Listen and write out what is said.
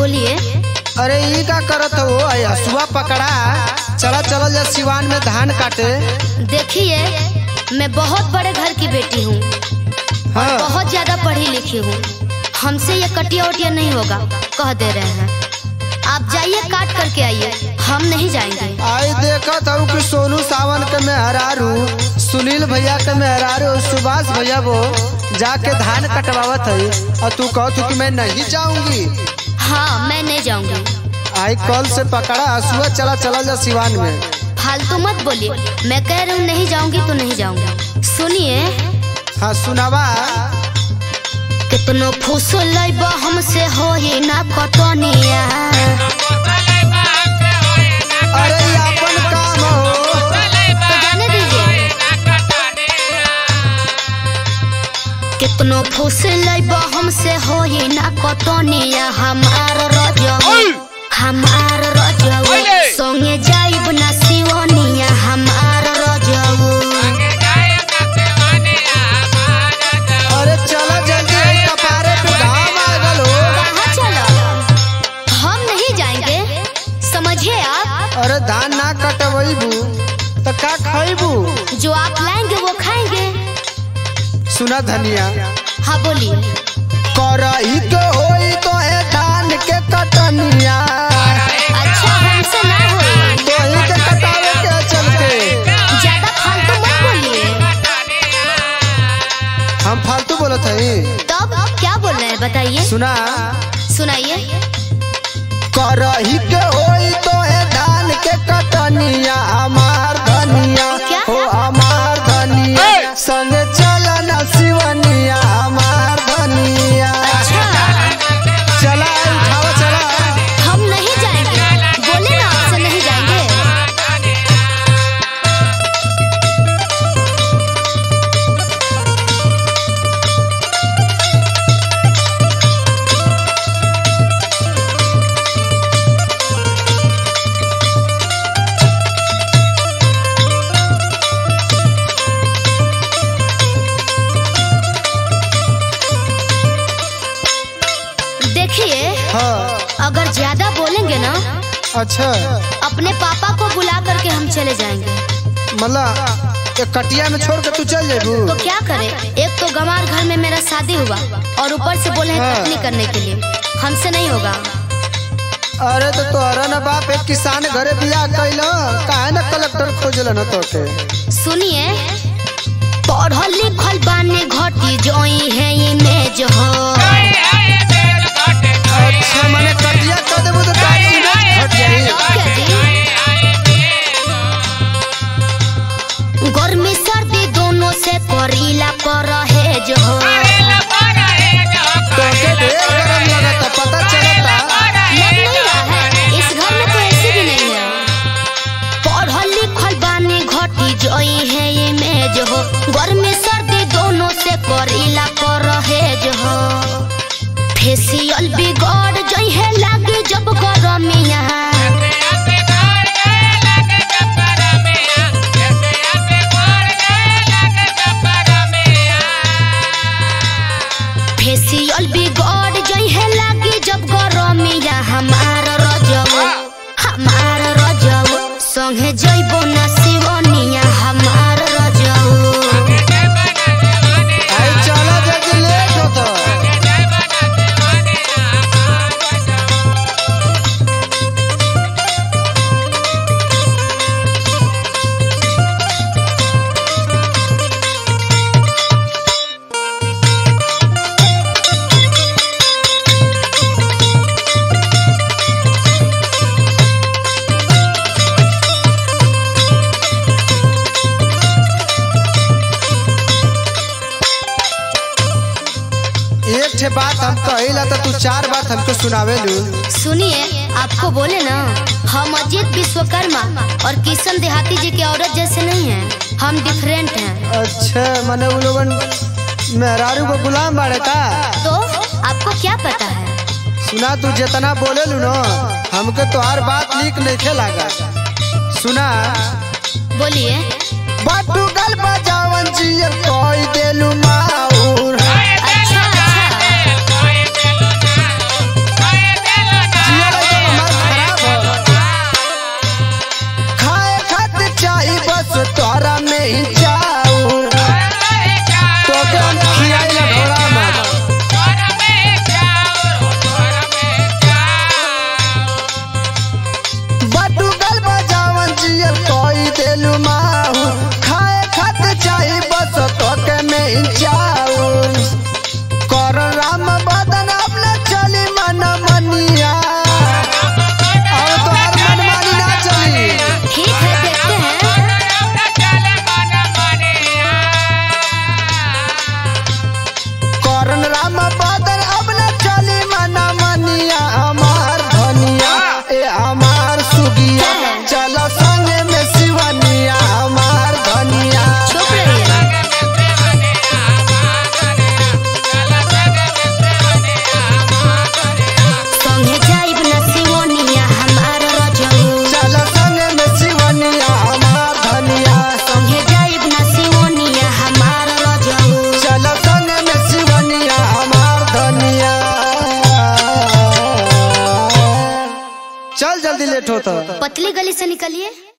बोलिए। अरे ई का करत हो? हसुआ पकड़ा, चला चल जा सिवान में धान काटे। देखिए, मैं बहुत बड़े घर की बेटी हूँ, हाँ। बहुत ज्यादा पढ़ी लिखी हूँ, हमसे ये कटिया उटिया नहीं होगा, कह दे रहे हैं। आप जाइए, काट करके आइए, हम नहीं जाएंगे। आई देखत हूँ कि सोनू सावन के मेहरारू, सुनील भैया के मेहरारू, सुभाष भैया वो जाके धान कटवावत है, और तू कहत कि मैं नहीं जाऊंगी। हाँ, मैं नहीं जाऊंगी। आई कल से पकड़ा हसुआ, चला चला जा सिवान में। फालतू मत बोलिए, मैं कह रही हूँ नहीं जाऊंगी तो नहीं जाऊंगी। सुनिए। हाँ सुनावा। कितनो फूसल हमसे हो ही ना कटनिया। अरे अपन काम हो तो जाने दीजिए। कितनो फूसल हमसे हो ही ना कटनिया। हमार रजऊ संगे जाइब ना सिवनिया। हमार रजऊ। अरे चला जल्दी, कपारे पे घाम आ गल हो। कहाँ चलो? हम नहीं जाएंगे, समझिए आप। अरे धान ना कटवईबू तो का खाईबू? जो आप लाएंगे वो खाएंगे। सुना धनिया। हाँ बोलिए। करही के होई तो है धान के कटनिया। अच्छा, हमसे ना होई तो ही के कटावे के चलते। ज्यादा फालतू मत बोलिए। हम फालतू बोलत हई? तब क्या बोल रहे हैं बताइए। सुना। सुनाइए। करही के होई तो है धान के कटनिया। हमार धनिया क्या? हो हमार धनिया, संग चला ना सिवनिया। हमार धनिया। अच्छा, चला उठावा चला। हम नहीं जाएंगे, बोले ना आपसे नहीं जाएंगे। देखिए, हाँ। अगर ज्यादा बोलेंगे ना, अच्छा, अपने पापा को बुला करके हम चले जाएंगे। मतलब एक कटिया में छोड़ के तू चल जेबू? तो क्या करे, एक तो गंवार घर में मेरा शादी हुआ और ऊपर से बोले हैं हाँ। कटनी करने के लिए। हमसे नहीं होगा। अरे तो तोहरा न बाप एक किसान घरे बियाह कैल, काहे न कलेक्टर खोजल न तोके? सुनिए। पढ़ल लिखल बाने घटी जोई है इमेज हो। अच्छा, मने कटिया कर देबू तो तारी इमेज हट जाई। तो क्या जी? गर्मी सर्दी दोनों से करीला परहेज हो। तोके ढेर गरम लगता, पता चलता। लग नहीं रहा है, इस घर में तो ऐसी भी नहीं है। पढ़ल लिखल बाने घटी जोई है इमेज हो। गर्मी सर्दी दोनों से करीला परहेज हो। फेसियल बिगड़ जाई है लागे जब गरमिया। फेसियल बिगड़ जाई है लागे जब गरमिया। हमार रजऊ संगे जइबो ना सिवनिया। हमार रजऊ। आई चला जल्दी, लेट होता। एक ठे बात हम कहिला तो तू चार बात हमको सुनावे लू। सुनिए, आपको बोले ना, हम अजीत विश्वकर्मा और किशन देहाती जी की औरत जैसे नहीं हैं, हम डिफरेंट हैं। अच्छा, मने वो लोगन मेहरारू को गुलाम बाड़े का? तो आपको क्या पता है? सुना, तू जितना बोले लू ना, हमके तो हर बात लीक नहीं लागा। सुना। बोलिए। बाटू गल बजावन जियर कोई देलू माऊर। अच्छा अच्छा। ही चाउर तो के हम खियाई ला ढोरा मत बटुगल बजावन जियल कोई देलु माहू खाए खत चाही बस तो के में ही चाउर कर राम बदन अपने चली मन मनिया अब तो हर मनमानी ना चली ठीक है देखते हैं। करन राम बदन अपने चली मन मनिया हमार धनिया ए हमार सुगिया चल संगे में शिवनिया हमार धनिया चुप रहिए। संगे जाइब न सिवनिया हमार रजऊ चल संगे में शिवनिया हमार धनिया संगे जाइब न सिवनिया हमार रजऊ चल संगे में शिवनिया हमार धनिया चल जल्दी लेट होता पतली गली से निकलिए।